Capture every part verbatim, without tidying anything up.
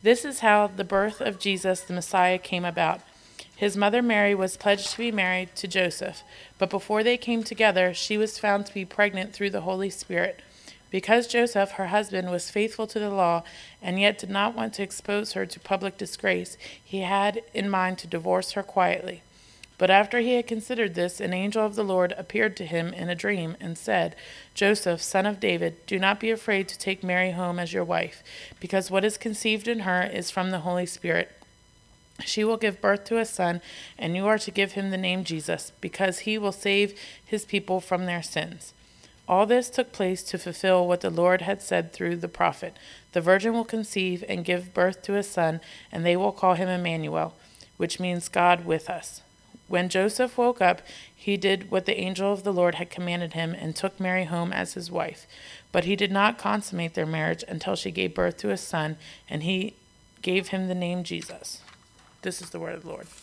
This is how the birth of Jesus the Messiah came about. His mother Mary was pledged to be married to Joseph, but before they came together, she was found to be pregnant through the Holy Spirit. Because Joseph, her husband, was faithful to the law and yet did not want to expose her to public disgrace, he had in mind to divorce her quietly. But after he had considered this, an angel of the Lord appeared to him in a dream and said, Joseph, son of David, do not be afraid to take Mary home as your wife, because what is conceived in her is from the Holy Spirit. She will give birth to a son, and you are to give him the name Jesus, because he will save his people from their sins. All this took place to fulfill what the Lord had said through the prophet. The virgin will conceive and give birth to a son, and they will call him Emmanuel, which means God with us. When Joseph woke up, he did what the angel of the Lord had commanded him and took Mary home as his wife. But he did not consummate their marriage until she gave birth to a son, and he gave him the name Jesus. This is the word of the Lord.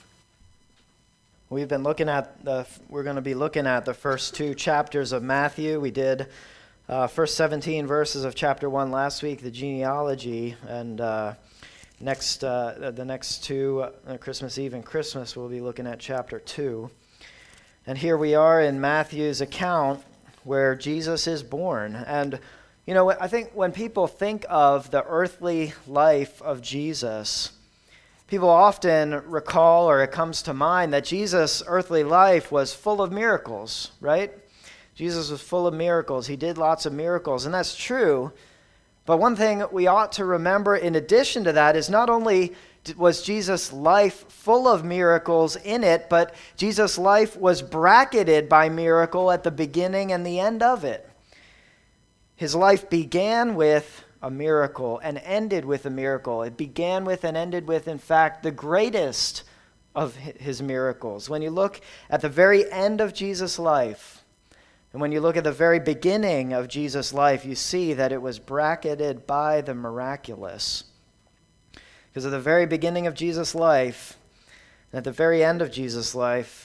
We've been looking at the, we're going to be looking at the first two chapters of Matthew. We did uh, first seventeen verses of chapter one last week, the genealogy, and uh, next uh, the next two, uh, Christmas Eve and Christmas, we'll be looking at chapter two. And here we are in Matthew's account where Jesus is born. And, you know, I think when people think of the earthly life of Jesus, people often recall, or it comes to mind, that Jesus' earthly life was full of miracles, right? Jesus was full of miracles. He did lots of miracles, and that's true. But one thing we ought to remember in addition to that is not only was Jesus' life full of miracles in it, but Jesus' life was bracketed by miracle at the beginning and the end of it. His life began with a miracle and ended with a miracle. It began with and ended with, in fact, the greatest of his miracles. When you look at the very end of Jesus' life, and when you look at the very beginning of Jesus' life, you see that it was bracketed by the miraculous. Because at the very beginning of Jesus' life, and at the very end of Jesus' life,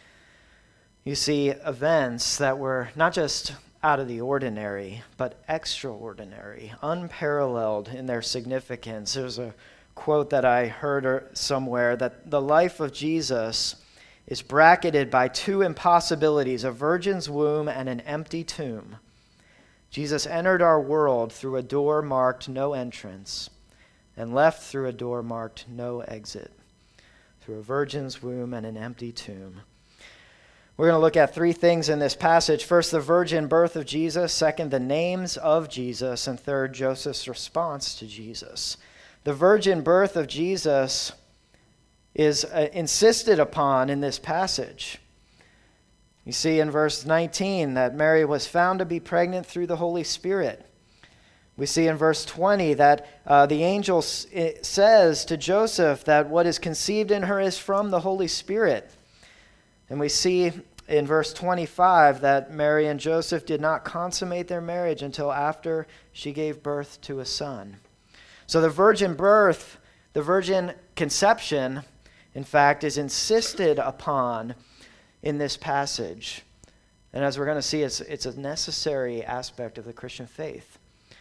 you see events that were not just out of the ordinary, but extraordinary, unparalleled in their significance. There's a quote that I heard somewhere that the life of Jesus is bracketed by two impossibilities, a virgin's womb and an empty tomb. Jesus entered our world through a door marked no entrance and left through a door marked no exit, through a virgin's womb and an empty tomb. We're going to look at three things in this passage. First, the virgin birth of Jesus. Second, the names of Jesus. And third, Joseph's response to Jesus. The virgin birth of Jesus is uh, insisted upon in this passage. You see in verse nineteen that Mary was found to be pregnant through the Holy Spirit. We see in verse twenty that uh, the angel s- says to Joseph that what is conceived in her is from the Holy Spirit. And we see in verse twenty-five that Mary and Joseph did not consummate their marriage until after she gave birth to a son. So the virgin birth, the virgin conception, in fact, is insisted upon in this passage. And as we're going to see, it's, it's a necessary aspect of the Christian faith.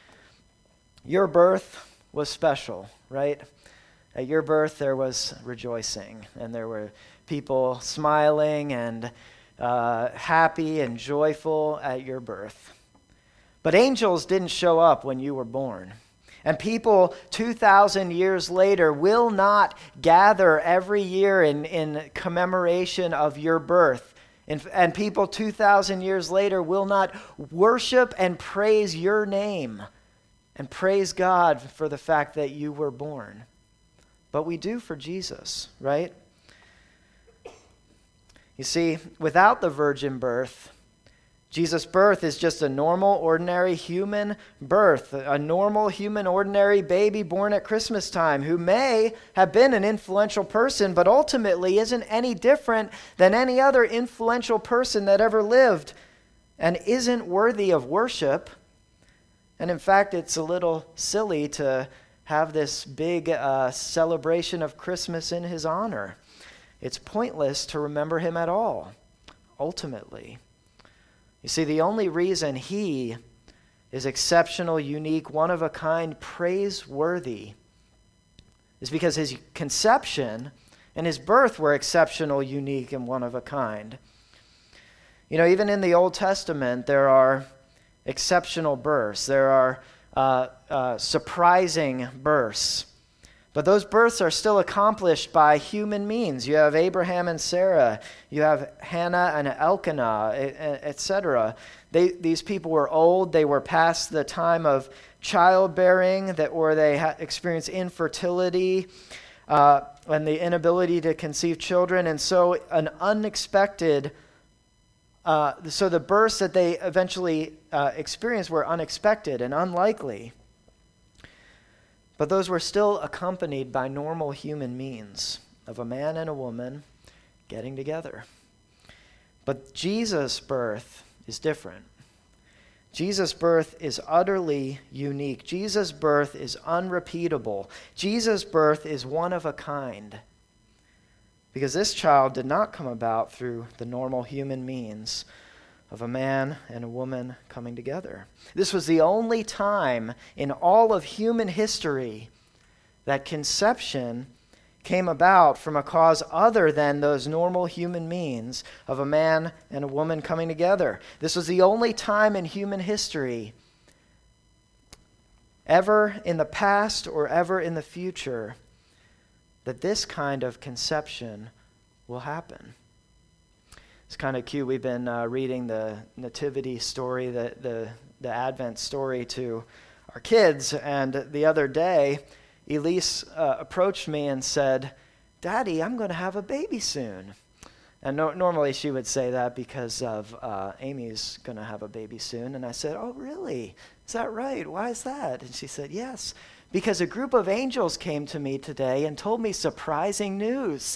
Your birth was special, right? At your birth, there was rejoicing, and there were people smiling and uh, happy and joyful at your birth. But angels didn't show up when you were born. And people two thousand years later will not gather every year in, in commemoration of your birth. And, and people two thousand years later will not worship and praise your name and praise God for the fact that you were born. But we do for Jesus, right? You see, without the virgin birth, Jesus' birth is just a normal, ordinary human birth, a normal, human, ordinary baby born at Christmas time who may have been an influential person, but ultimately isn't any different than any other influential person that ever lived and isn't worthy of worship. And in fact, it's a little silly to have this big uh, celebration of Christmas in his honor. It's pointless to remember him at all, ultimately. You see, the only reason he is exceptional, unique, one of a kind, praiseworthy is because his conception and his birth were exceptional, unique, and one of a kind. You know, even in the Old Testament, there are exceptional births. There are uh, uh, surprising births. But those births are still accomplished by human means. You have Abraham and Sarah. You have Hannah and Elkanah, et cetera. They, these people were old. They were past the time of childbearing, that, or they ha- experienced infertility uh, and the inability to conceive children. And so an unexpected, uh, so the births that they eventually uh, experienced were unexpected and unlikely. But those were still accompanied by normal human means of a man and a woman getting together. But Jesus' birth is different. Jesus' birth is utterly unique. Jesus' birth is unrepeatable. Jesus' birth is one of a kind. Because this child did not come about through the normal human means of a man and a woman coming together. This was the only time in all of human history that conception came about from a cause other than those normal human means of a man and a woman coming together. This was the only time in human history, ever in the past or ever in the future, that this kind of conception will happen. It's kind of cute. We've been uh, reading the nativity story, the, the, the Advent story to our kids. And the other day, Elise uh, approached me and said, "Daddy, I'm going to have a baby soon." And no, normally she would say that because of uh, Amy's going to have a baby soon. And I said, "Oh, really? Is that right? Why is that?" And she said, "Yes, because a group of angels came to me today and told me surprising news."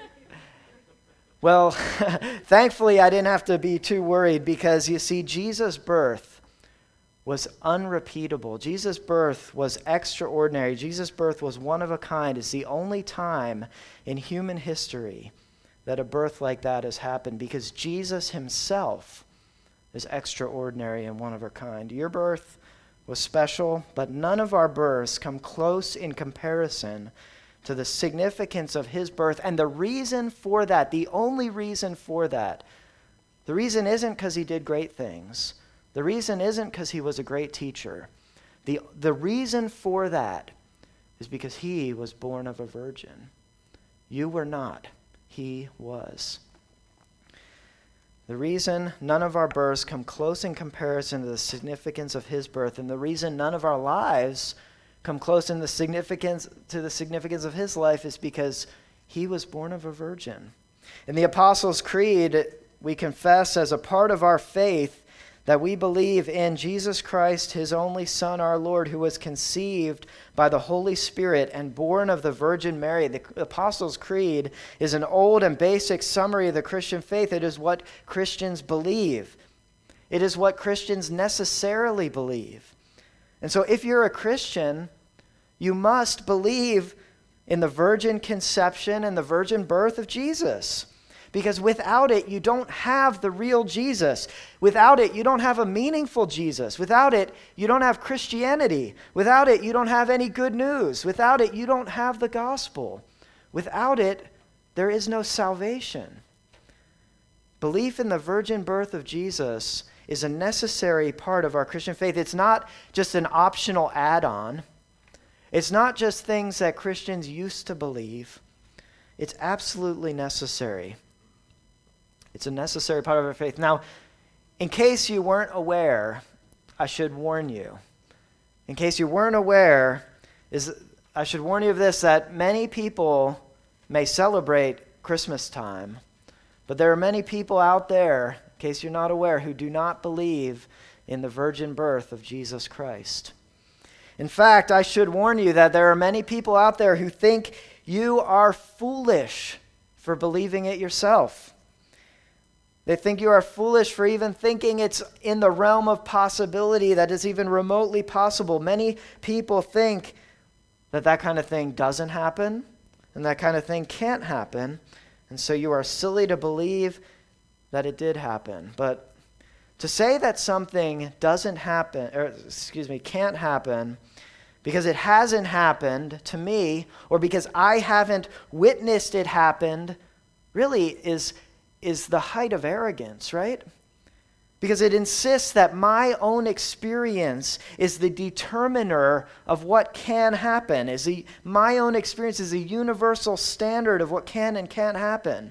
Well, thankfully, I didn't have to be too worried because, you see, Jesus' birth was unrepeatable. Jesus' birth was extraordinary. Jesus' birth was one of a kind. It's the only time in human history that a birth like that has happened because Jesus himself is extraordinary and one of a kind. Your birth was special, but none of our births come close in comparison to the significance of his birth. And the reason for that, the only reason for that, the reason isn't because he did great things. The reason isn't because he was a great teacher. The, the reason for that is because he was born of a virgin. You were not. He was. The reason none of our births come close in comparison to the significance of his birth, and the reason none of our lives come close in the significance to the significance of his life is because he was born of a virgin. In the Apostles' Creed, we confess as a part of our faith that we believe in Jesus Christ, his only Son, our Lord, who was conceived by the Holy Spirit and born of the Virgin Mary. The Apostles' Creed is an old and basic summary of the Christian faith. It is what Christians believe. It is what Christians necessarily believe. And so if you're a Christian, you must believe in the virgin conception and the virgin birth of Jesus. Because without it, you don't have the real Jesus. Without it, you don't have a meaningful Jesus. Without it, you don't have Christianity. Without it, you don't have any good news. Without it, you don't have the gospel. Without it, there is no salvation. Belief in the virgin birth of Jesus is a necessary part of our Christian faith. It's not just an optional add-on. It's not just things that Christians used to believe. It's absolutely necessary. It's a necessary part of our faith. Now, in case you weren't aware, I should warn you. In case you weren't aware, is I should warn you of this, that many people may celebrate Christmas time, but there are many people out there, in case you're not aware, who do not believe in the virgin birth of Jesus Christ. In fact, I should warn you that there are many people out there who think you are foolish for believing it yourself. They think you are foolish for even thinking it's in the realm of possibility that is even remotely possible. Many people think that that kind of thing doesn't happen and that kind of thing can't happen. And so you are silly to believe that it did happen. But to say that something doesn't happen, or excuse me, can't happen because it hasn't happened to me, or because I haven't witnessed it happen, really is, is the height of arrogance, right? Because it insists that my own experience is the determiner of what can happen. Is the, my own experience is a universal standard of what can and can't happen.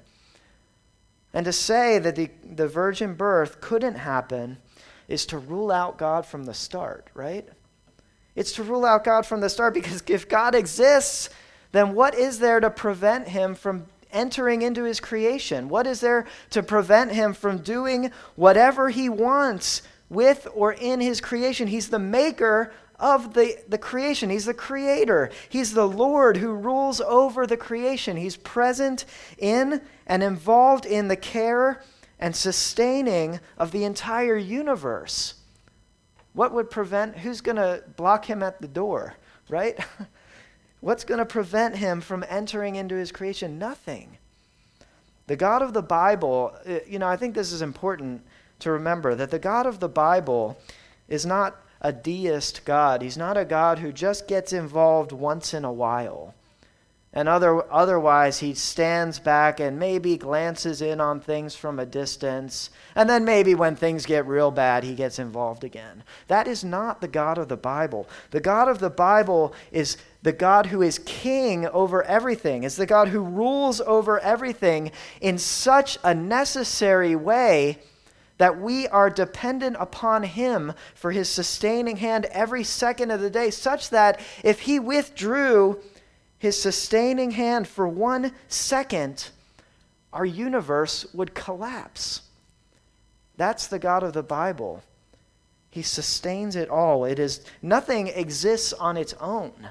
And to say that the, the virgin birth couldn't happen is to rule out God from the start, right? It's to rule out God from the start, because if God exists, then what is there to prevent him from entering into his creation? What is there to prevent him from doing whatever he wants with or in his creation? He's the maker of the, the creation. He's the creator. He's the Lord who rules over the creation. He's present in and involved in the care and sustaining of the entire universe. What would prevent, who's going to block him at the door, right? What's going to prevent him from entering into his creation? Nothing. The God of the Bible, you know, I think this is important to remember, that the God of the Bible is not a deist God. He's not a God who just gets involved once in a while. And other, otherwise, he stands back and maybe glances in on things from a distance. And then maybe when things get real bad, he gets involved again. That is not the God of the Bible. The God of the Bible is the God who is king over everything. Is the God who rules over everything in such a necessary way that we are dependent upon him for his sustaining hand every second of the day, such that if he withdrew his sustaining hand for one second, our universe would collapse. That's the God of the Bible. He sustains it all. It is, nothing exists on its own.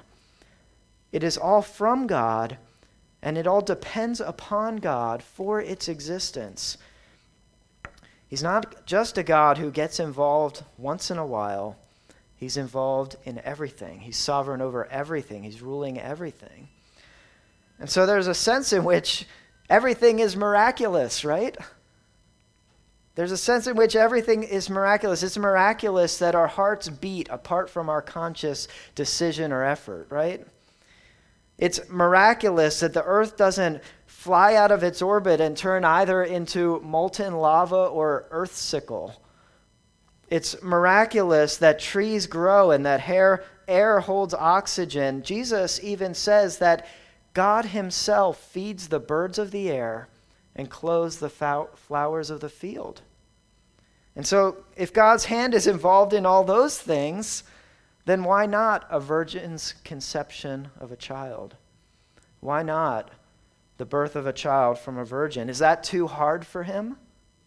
It is all from God, and it all depends upon God for its existence. He's not just a God who gets involved once in a while. He's involved in everything. He's sovereign over everything. He's ruling everything. And so there's a sense in which everything is miraculous, right? There's a sense in which everything is miraculous. It's miraculous that our hearts beat apart from our conscious decision or effort, right? It's miraculous that the earth doesn't fly out of its orbit and turn either into molten lava or earthsicle. It's miraculous that trees grow and that air, air holds oxygen. Jesus even says that God himself feeds the birds of the air and clothes the flowers of the field. And so if God's hand is involved in all those things, then why not a virgin's conception of a child? Why not the birth of a child from a virgin? Is that too hard for him?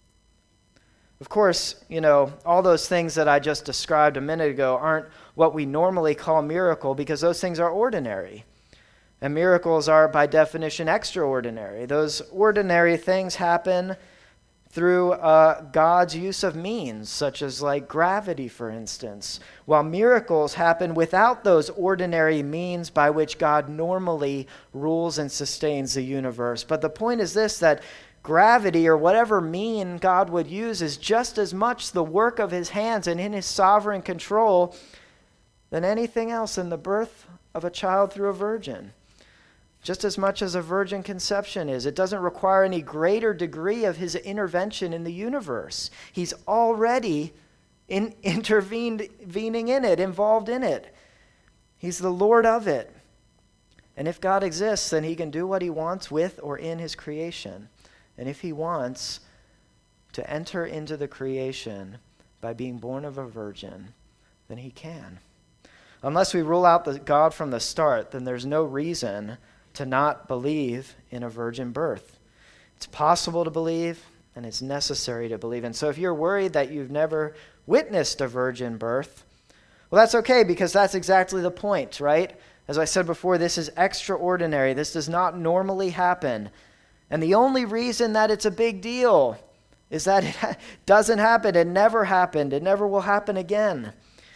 Of course, you know, all those things that I just described a minute ago aren't what we normally call miracle, because those things are ordinary. And miracles are, by definition, extraordinary. Those ordinary things happen through uh, God's use of means, such as like gravity, for instance, while miracles happen without those ordinary means by which God normally rules and sustains the universe. But the point is this, that gravity, or whatever mean God would use, is just as much the work of his hands and in his sovereign control than anything else in the birth of a child through a virgin. Just as much as a virgin conception is. It doesn't require any greater degree of his intervention in the universe. He's already in, intervening in it, involved in it. He's the Lord of it. And if God exists, then he can do what he wants with or in his creation. And if he wants to enter into the creation by being born of a virgin, then he can. Unless we rule out the God from the start, then there's no reason to not believe in a virgin birth. It's possible to believe, and it's necessary to believe. And so if you're worried that you've never witnessed a virgin birth, well, that's okay, because that's exactly the point, right? As I said before, this is extraordinary. This does not normally happen. And the only reason that it's a big deal is that it ha- doesn't happen. It never happened. It never will happen again.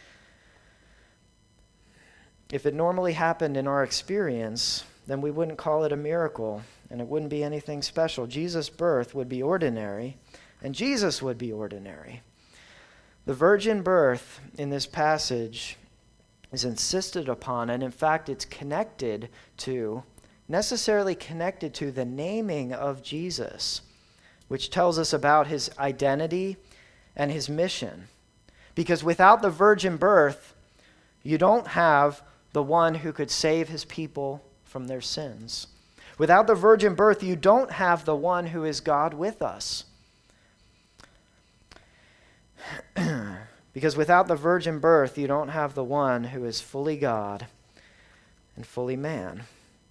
If it normally happened in our experience, then we wouldn't call it a miracle, and it wouldn't be anything special. Jesus' birth would be ordinary, and Jesus would be ordinary. The virgin birth in this passage is insisted upon, and in fact it's connected to, necessarily connected to the naming of Jesus, which tells us about his identity and his mission. Because without the virgin birth, you don't have the one who could save his people from their sins. Without the virgin birth, you don't have the one who is God with us. Because without the virgin birth, you don't have the one who is fully God and fully man.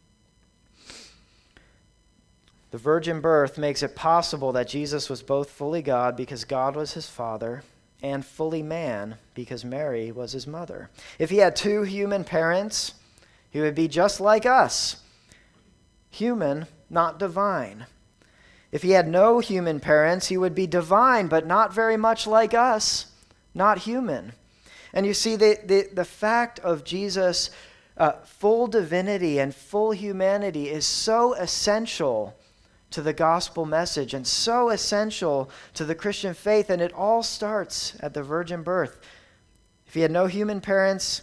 The virgin birth makes it possible that Jesus was both fully God because God was his father, and fully man because Mary was his mother. If he had two human parents, he would be just like us, human, not divine. If he had no human parents, he would be divine, but not very much like us, not human. And you see, the, the, the fact of Jesus' uh, full divinity and full humanity is so essential to the gospel message and so essential to the Christian faith, and it all starts at the virgin birth. If he had no human parents,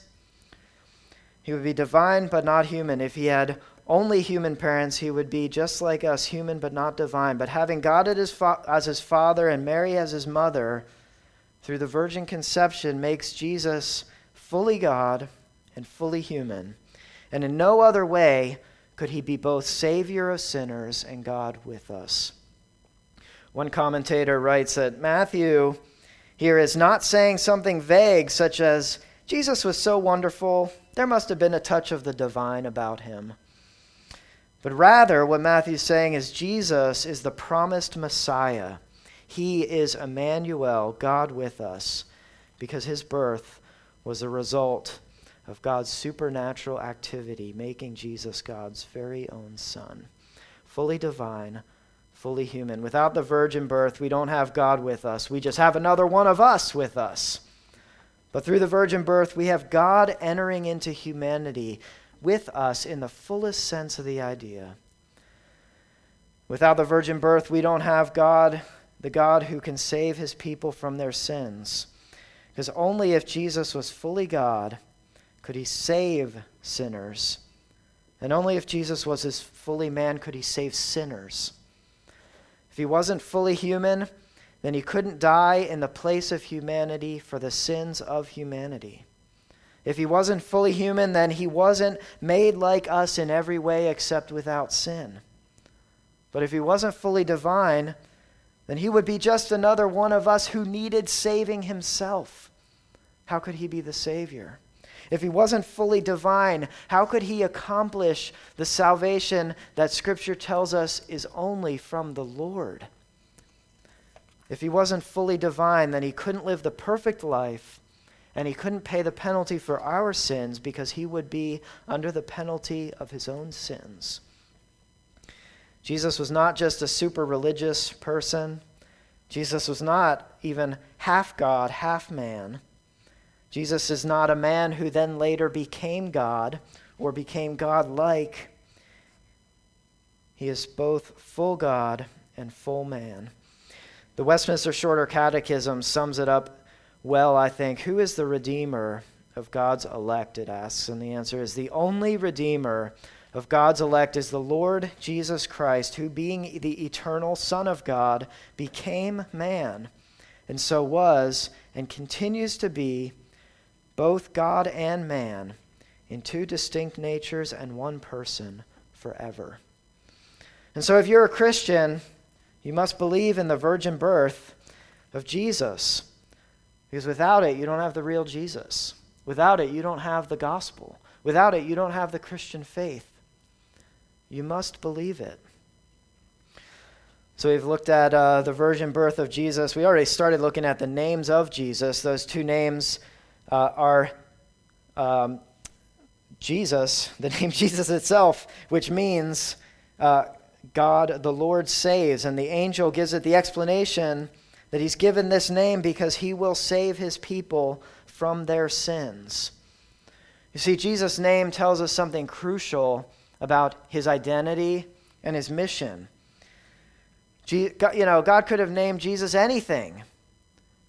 he would be divine but not human. If he had only human parents, he would be just like us, human but not divine. But having God as his, fa- as his father and Mary as his mother, through the virgin conception, makes Jesus fully God and fully human. And in no other way could he be both Savior of sinners and God with us. One commentator writes that Matthew here is not saying something vague, such as, Jesus was so wonderful, there must have been a touch of the divine about him. But rather, what Matthew's saying is Jesus is the promised Messiah. He is Emmanuel, God with us, because his birth was a result of God's supernatural activity, making Jesus God's very own Son. Fully divine, fully human. Without the virgin birth, we don't have God with us. We just have another one of us with us. But through the virgin birth, we have God entering into humanity with us in the fullest sense of the idea. Without the virgin birth, we don't have God, the God who can save his people from their sins. Because only if Jesus was fully God could he save sinners. And only if Jesus was his fully man could he save sinners. If he wasn't fully human, then he couldn't die in the place of humanity for the sins of humanity. If he wasn't fully human, then he wasn't made like us in every way except without sin. But if he wasn't fully divine, then he would be just another one of us who needed saving himself. How could he be the Savior? If he wasn't fully divine, how could he accomplish the salvation that Scripture tells us is only from the Lord? If he wasn't fully divine, then he couldn't live the perfect life, and he couldn't pay the penalty for our sins because he would be under the penalty of his own sins. Jesus was not just a super religious person. Jesus was not even half God, half man. Jesus is not a man who then later became God or became God-like. He is both full God and full man. The Westminster Shorter Catechism sums it up well, I think. Who is the Redeemer of God's elect, it asks, and the answer is the only Redeemer of God's elect is the Lord Jesus Christ, who being the eternal Son of God became man, and so was and continues to be both God and man in two distinct natures and one person forever. And so if you're a Christian, you must believe in the virgin birth of Jesus, because without it, you don't have the real Jesus. Without it, you don't have the gospel. Without it, you don't have the Christian faith. You must believe it. So we've looked at uh, the virgin birth of Jesus. We already started looking at the names of Jesus. Those two names uh, are um, Jesus, the name Jesus itself, which means uh, God the Lord saves. And the angel gives it the explanation that he's given this name because he will save his people from their sins. You see, Jesus' name tells us something crucial about his identity and his mission. You know, God could have named Jesus anything.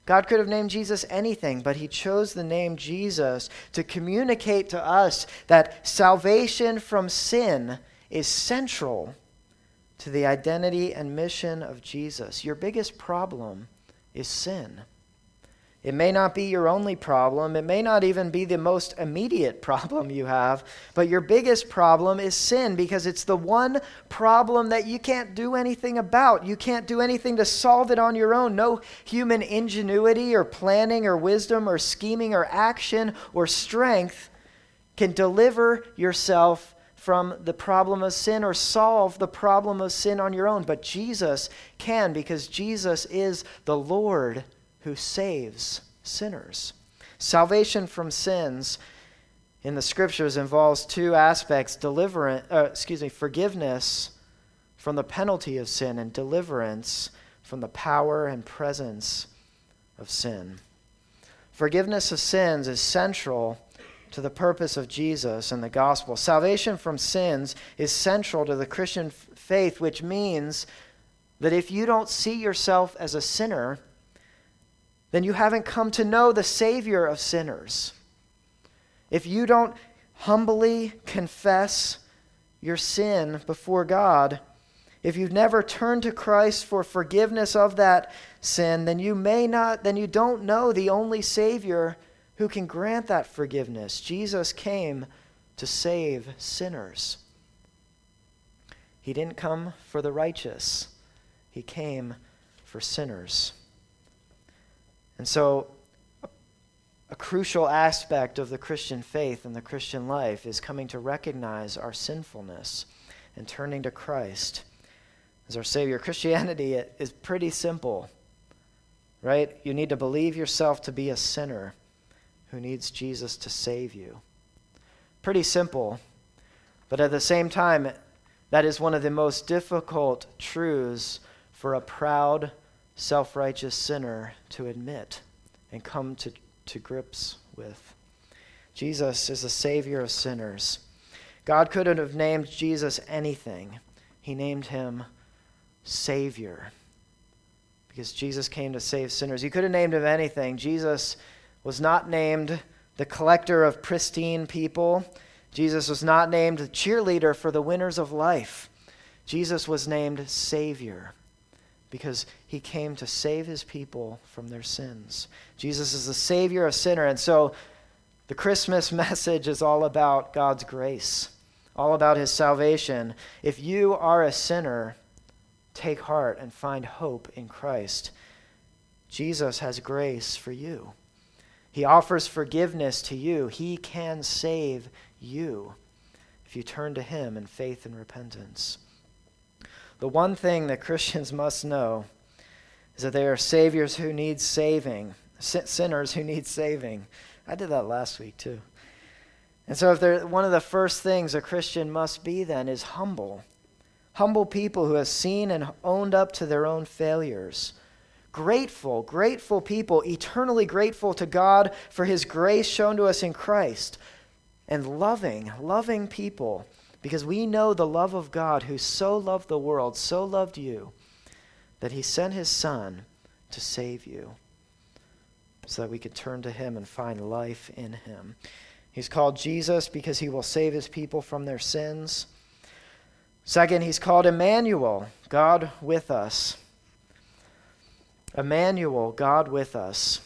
God could have named Jesus anything, but he chose the name Jesus to communicate to us that salvation from sin is central to the identity and mission of Jesus. Your biggest problem is sin. It may not be your only problem. It may not even be the most immediate problem you have, but your biggest problem is sin because it's the one problem that you can't do anything about. You can't do anything to solve it on your own. No human ingenuity or planning or wisdom or scheming or action or strength can deliver yourself from the problem of sin or solve the problem of sin on your own. But Jesus can, because Jesus is the Lord who saves sinners. Salvation from sins in the scriptures involves two aspects: deliverance, uh, excuse me, forgiveness from the penalty of sin and deliverance from the power and presence of sin. Forgiveness of sins is central to the purpose of Jesus and the gospel. Salvation from sins is central to the Christian f- faith, which means that if you don't see yourself as a sinner, then you haven't come to know the Savior of sinners. If you don't humbly confess your sin before God, if you've never turned to Christ for forgiveness of that sin, then you may not, then you don't know the only Savior who can grant that forgiveness. Jesus came to save sinners. He didn't come for the righteous. He came for sinners. And so a, a crucial aspect of the Christian faith and the Christian life is coming to recognize our sinfulness and turning to Christ as our Savior. Christianity is pretty simple, right? You need to believe yourself to be a sinner who needs Jesus to save you. Pretty simple, but at the same time, that is one of the most difficult truths for a proud, self-righteous sinner to admit and come to, to grips with. Jesus is the Savior of sinners. God couldn't have named Jesus anything. He named him Savior because Jesus came to save sinners. He could have named him anything. Jesus was not named the collector of pristine people. Jesus was not named the cheerleader for the winners of life. Jesus was named Savior because he came to save his people from their sins. Jesus is the Savior of sinner. And so the Christmas message is all about God's grace, all about his salvation. If you are a sinner, take heart and find hope in Christ. Jesus has grace for you. He offers forgiveness to you. He can save you if you turn to him in faith and repentance. The one thing that Christians must know is that they are saviors who need saving, sinners who need saving. I did that last week too. And so if they're, one of the first things a Christian must be then is humble. Humble people who have seen and owned up to their own failures. Grateful, grateful people, eternally grateful to God for his grace shown to us in Christ. And loving, loving people, because we know the love of God who so loved the world, so loved you, that he sent his Son to save you so that we could turn to him and find life in him. He's called Jesus because he will save his people from their sins. Second, he's called Emmanuel, God with us. Emmanuel, God with us.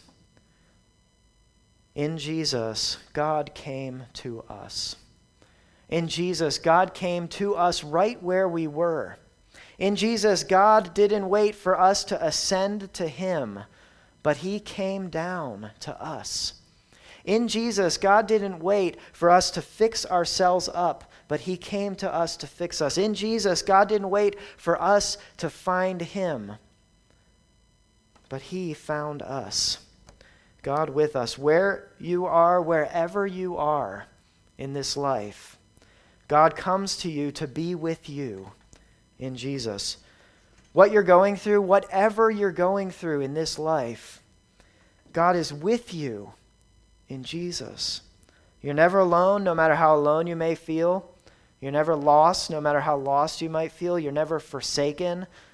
In Jesus, God came to us. In Jesus, God came to us right where we were. In Jesus, God didn't wait for us to ascend to him, but he came down to us. In Jesus, God didn't wait for us to fix ourselves up, but he came to us to fix us. In Jesus, God didn't wait for us to find him, but he found us. God with us. Where you are, wherever you are in this life, God comes to you to be with you in Jesus. What you're going through, whatever you're going through in this life, God is with you in Jesus. You're never alone, no matter how alone you may feel. You're never lost, no matter how lost you might feel. You're never forsaken.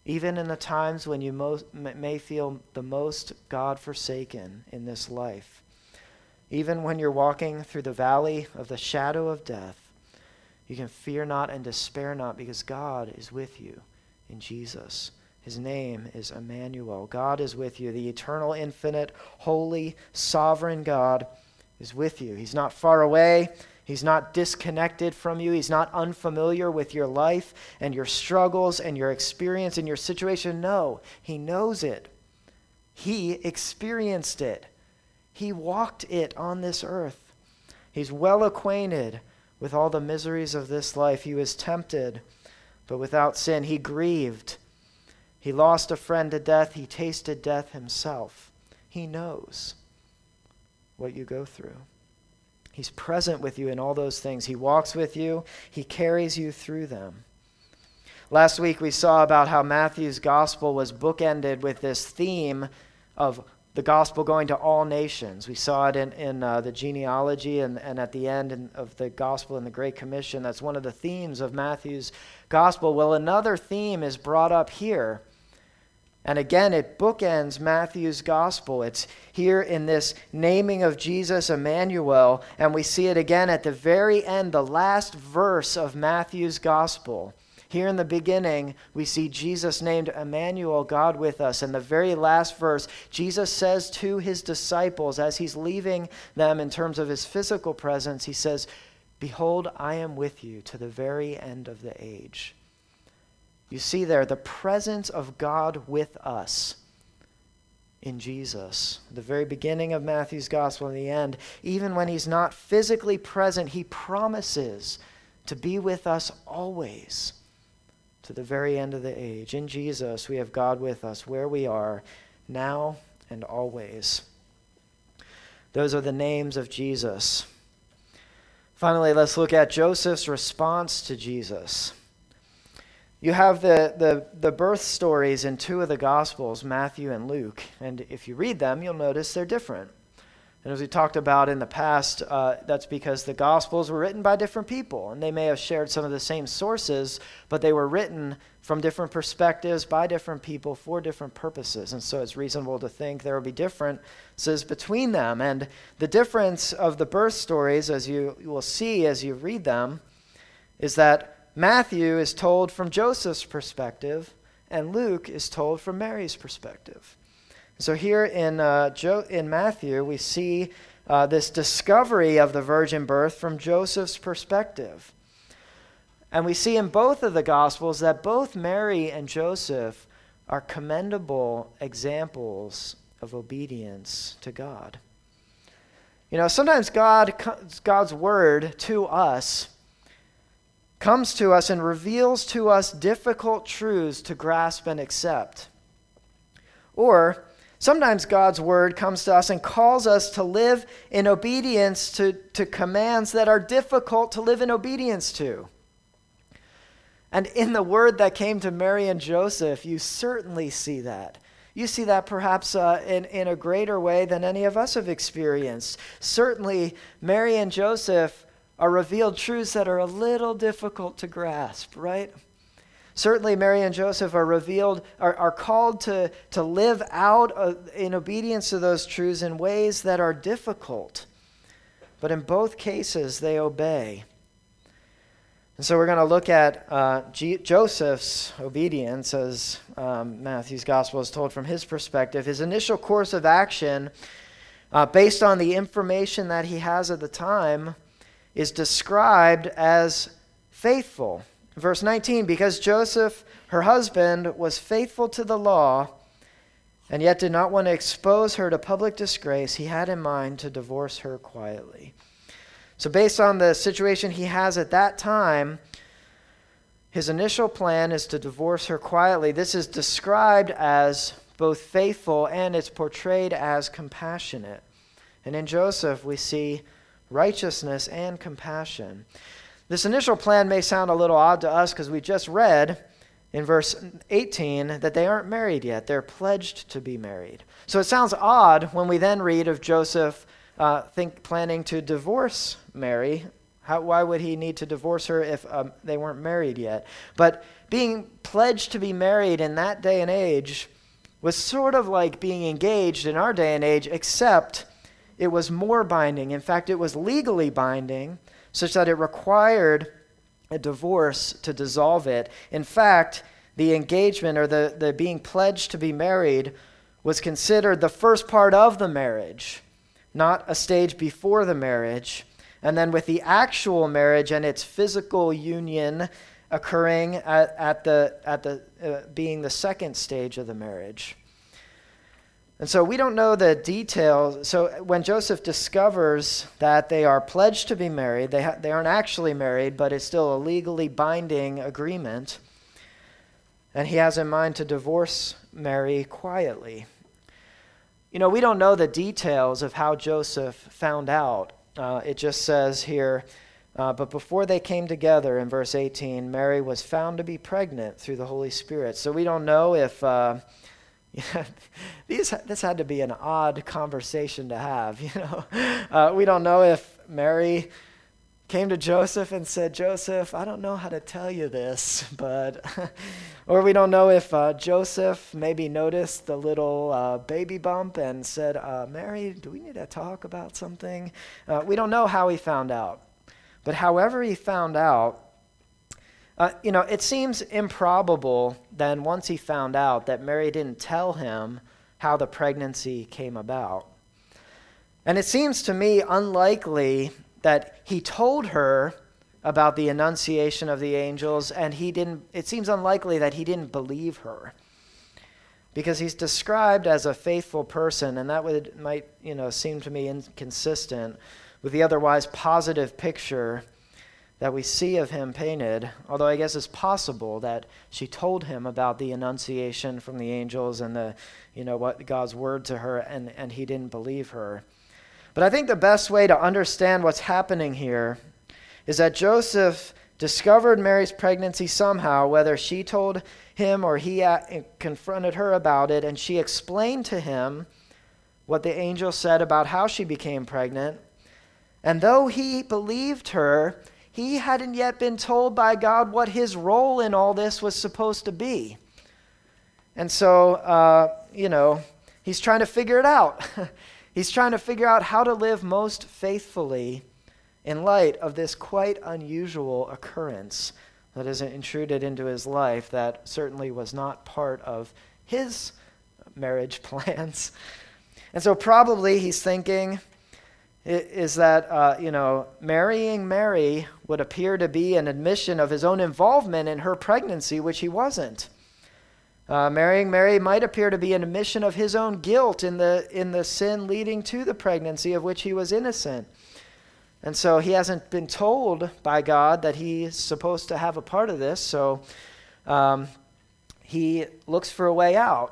even in the times when you most, may feel the most God-forsaken in this life. Even when you're walking through the valley of the shadow of death, you can fear not and despair not, because God is with you in Jesus. His name is Emmanuel. God is with you. The eternal, infinite, holy, sovereign God is with you. He's not far away. He's not disconnected from you. He's not unfamiliar with your life and your struggles and your experience and your situation. No, he knows it. He experienced it. He walked it on this earth. He's well acquainted with all the miseries of this life. He was tempted, but without sin. He grieved. He lost a friend to death. He tasted death himself. He knows what you go through. He's present with you in all those things. He walks with you. He carries you through them. Last week we saw about how Matthew's gospel was bookended with this theme of the gospel going to all nations. We saw it in, in uh, the genealogy and, and at the end in, of the gospel in the Great Commission. That's one of the themes of Matthew's gospel. Well, another theme is brought up here. And again, it bookends Matthew's gospel. It's here in this naming of Jesus, Emmanuel, and we see it again at the very end, the last verse of Matthew's gospel. Here in the beginning, we see Jesus named Emmanuel, God with us. In the very last verse, Jesus says to his disciples, as he's leaving them in terms of his physical presence, he says, "Behold, I am with you to the very end of the age." You see there the presence of God with us in Jesus. The very beginning of Matthew's gospel and the end, even when he's not physically present, he promises to be with us always to the very end of the age. In Jesus, we have God with us where we are now and always. Those are the names of Jesus. Finally, let's look at Joseph's response to Jesus. You have the, the, the birth stories in two of the Gospels, Matthew and Luke, and if you read them, you'll notice they're different. And as we talked about in the past, uh, that's because the Gospels were written by different people, and they may have shared some of the same sources, but they were written from different perspectives by different people for different purposes, and so it's reasonable to think there will be differences between them. And the difference of the birth stories, as you, you will see as you read them, is that Matthew is told from Joseph's perspective, and Luke is told from Mary's perspective. So here in uh, jo- in Matthew, we see uh, this discovery of the virgin birth from Joseph's perspective. And we see in both of the Gospels that both Mary and Joseph are commendable examples of obedience to God. You know, sometimes God, God's word to us comes to us and reveals to us difficult truths to grasp and accept. Or sometimes God's word comes to us and calls us to live in obedience to, to commands that are difficult to live in obedience to. And in the word that came to Mary and Joseph, you certainly see that. You see that perhaps uh, in, in a greater way than any of us have experienced. Certainly, Mary and Joseph are revealed truths that are a little difficult to grasp, right? Certainly, Mary and Joseph are revealed, are, are called to, to live out uh, in obedience to those truths in ways that are difficult. But in both cases, they obey. And so we're going to look at uh, G- Joseph's obedience, as um, Matthew's gospel is told from his perspective. His initial course of action, uh, based on the information that he has at the time, is described as faithful. Verse nineteen, because Joseph, her husband, was faithful to the law and yet did not want to expose her to public disgrace, he had in mind to divorce her quietly. So based on the situation he has at that time, his initial plan is to divorce her quietly. This is described as both faithful and it's portrayed as compassionate. And in Joseph, we see righteousness and compassion. This initial plan may sound a little odd to us because we just read in verse eighteen that they aren't married yet. They're pledged to be married. So it sounds odd when we then read of Joseph uh, think planning to divorce Mary. How, why would he need to divorce her if um, they weren't married yet? But being pledged to be married in that day and age was sort of like being engaged in our day and age, except it was more binding. In fact, it was legally binding, such that it required a divorce to dissolve it. In fact, the engagement or the, the being pledged to be married was considered the first part of the marriage, not a stage before the marriage. And then with the actual marriage and its physical union occurring at, at the at the uh, being the second stage of the marriage. And so we don't know the details. So when Joseph discovers that they are pledged to be married, they ha- they aren't actually married, but it's still a legally binding agreement. And he has in mind to divorce Mary quietly. You know, we don't know the details of how Joseph found out. Uh, it just says here, uh, but before they came together in verse eighteen, Mary was found to be pregnant through the Holy Spirit. So we don't know if, uh, yeah, these, this had to be an odd conversation to have, you know. Uh, we don't know if Mary came to Joseph and said, Joseph, I don't know how to tell you this, but, or we don't know if uh, Joseph maybe noticed the little uh, baby bump and said, uh, Mary, do we need to talk about something? Uh, we don't know how he found out. But however he found out, uh, you know, it seems improbable then once he found out that Mary didn't tell him how the pregnancy came about. And it seems to me unlikely that he told her about the annunciation of the angels, and he didn't, it seems unlikely that he didn't believe her. Because he's described as a faithful person, and that would might, you know, seem to me inconsistent with the otherwise positive picture that we see of him painted, although I guess it's possible that she told him about the annunciation from the angels and the, you know, what God's word to her, and, and he didn't believe her. But I think the best way to understand what's happening here is that Joseph discovered Mary's pregnancy somehow, whether she told him or he confronted her about it, and she explained to him what the angel said about how she became pregnant. And though he believed her, he hadn't yet been told by God what his role in all this was supposed to be. And so, uh, you know, he's trying to figure it out. He's trying to figure out how to live most faithfully in light of this quite unusual occurrence that has intruded into his life that certainly was not part of his marriage plans. And so probably he's thinking is that, uh, you know, marrying Mary would appear to be an admission of his own involvement in her pregnancy, which he wasn't. Uh, marrying Mary might appear to be an admission of his own guilt in the in the sin leading to the pregnancy of which he was innocent. And so he hasn't been told by God that he's supposed to have a part of this, so um, he looks for a way out.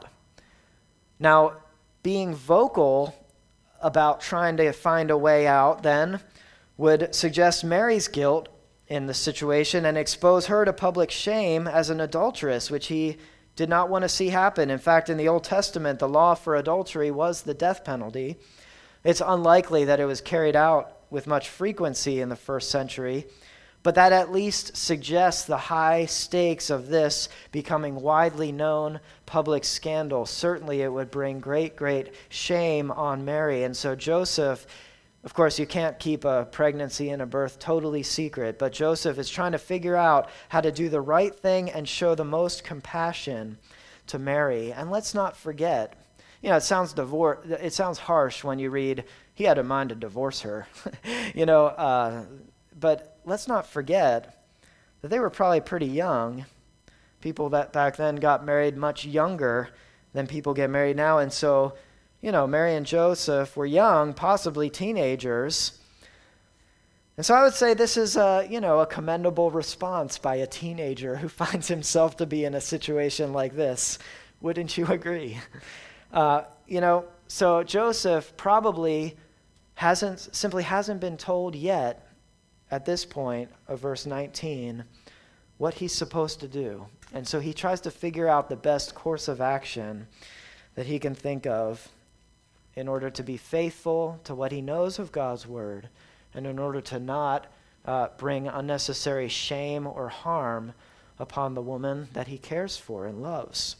Now, being vocal about trying to find a way out then would suggest Mary's guilt in the situation and expose her to public shame as an adulteress, which he did not want to see happen. In fact, in the Old Testament, the law for adultery was the death penalty. It's unlikely that it was carried out with much frequency in the first century, but that at least suggests the high stakes of this becoming widely known public scandal. Certainly it would bring great, great shame on Mary. And so Joseph, of course, you can't keep a pregnancy and a birth totally secret, but Joseph is trying to figure out how to do the right thing and show the most compassion to Mary. And let's not forget, you know, it sounds divor- it sounds harsh when you read, he had in mind to divorce her, you know, uh, but let's not forget that they were probably pretty young. People that back then got married much younger than people get married now, and so, you know, Mary and Joseph were young, possibly teenagers. And so I would say this is a, you know, a commendable response by a teenager who finds himself to be in a situation like this. Wouldn't you agree? Uh, you know, so Joseph probably hasn't, simply hasn't been told yet at this point of verse nineteen what he's supposed to do. And so he tries to figure out the best course of action that he can think of in order to be faithful to what he knows of God's word, and in order to not uh, bring unnecessary shame or harm upon the woman that he cares for and loves.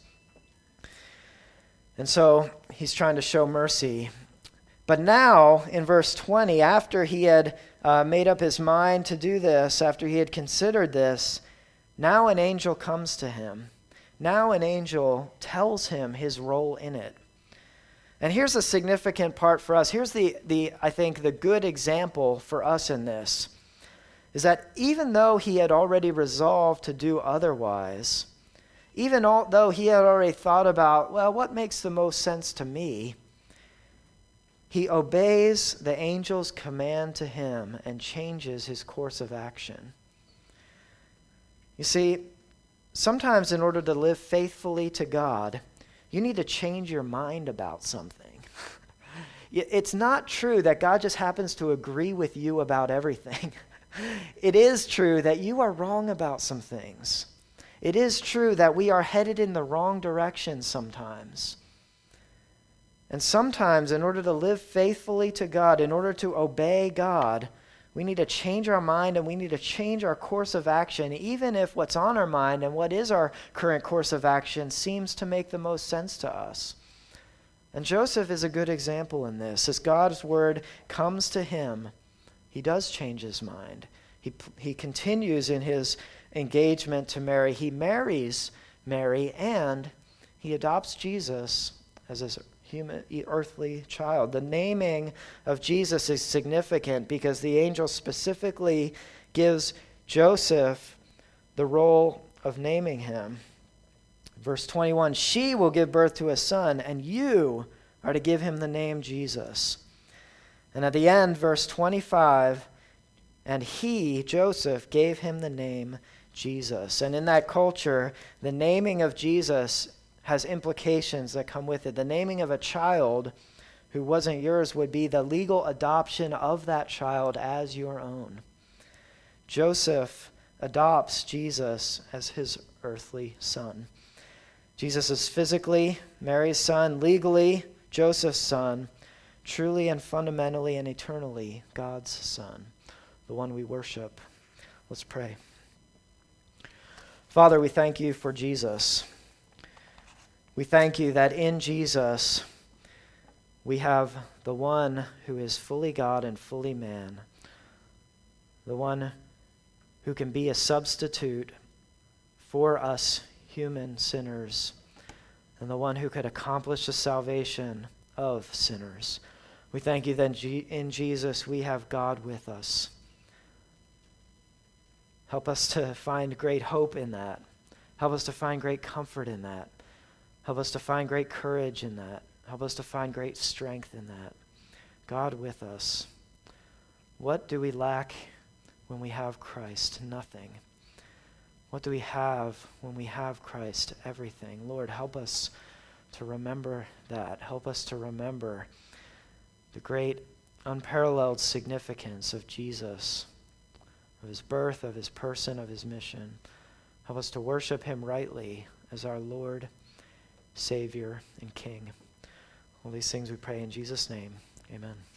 And so he's trying to show mercy. But now, in verse twenty, after he had uh, made up his mind to do this, after he had considered this, now an angel comes to him. Now an angel tells him his role in it. And here's a significant part for us. Here's the, the I think, the good example for us in this, is that even though he had already resolved to do otherwise, even though he had already thought about, well, what makes the most sense to me, he obeys the angel's command to him and changes his course of action. You see, sometimes in order to live faithfully to God, you need to change your mind about something. It's not true that God just happens to agree with you about everything. It is true that you are wrong about some things. It is true that we are headed in the wrong direction sometimes. And sometimes, in order to live faithfully to God, in order to obey God, we need to change our mind and we need to change our course of action, even if what's on our mind and what is our current course of action seems to make the most sense to us. And Joseph is a good example in this. As God's word comes to him, he does change his mind. He, he continues in his engagement to Mary. He marries Mary and he adopts Jesus as his human, earthly child. The naming of Jesus is significant because the angel specifically gives Joseph the role of naming him. Verse twenty-one, she will give birth to a son, and you are to give him the name Jesus. And at the end, verse twenty-five, and he, Joseph, gave him the name Jesus. And in that culture, the naming of Jesus has implications that come with it. The naming of a child who wasn't yours would be the legal adoption of that child as your own. Joseph adopts Jesus as his earthly son. Jesus is physically Mary's son, legally Joseph's son, truly and fundamentally and eternally God's son, the one we worship. Let's pray. Father, we thank you for Jesus. We thank you that in Jesus we have the one who is fully God and fully man, the one who can be a substitute for us human sinners, and the one who could accomplish the salvation of sinners. We thank you that in Jesus we have God with us. Help us to find great hope in that. Help us to find great comfort in that. Help us to find great courage in that. Help us to find great strength in that. God with us. What do we lack when we have Christ? Nothing. What do we have when we have Christ? Everything. Lord, help us to remember that. Help us to remember the great unparalleled significance of Jesus, of his birth, of his person, of his mission. Help us to worship him rightly as our Lord, Savior, and King. All these things we pray in Jesus' name. Amen.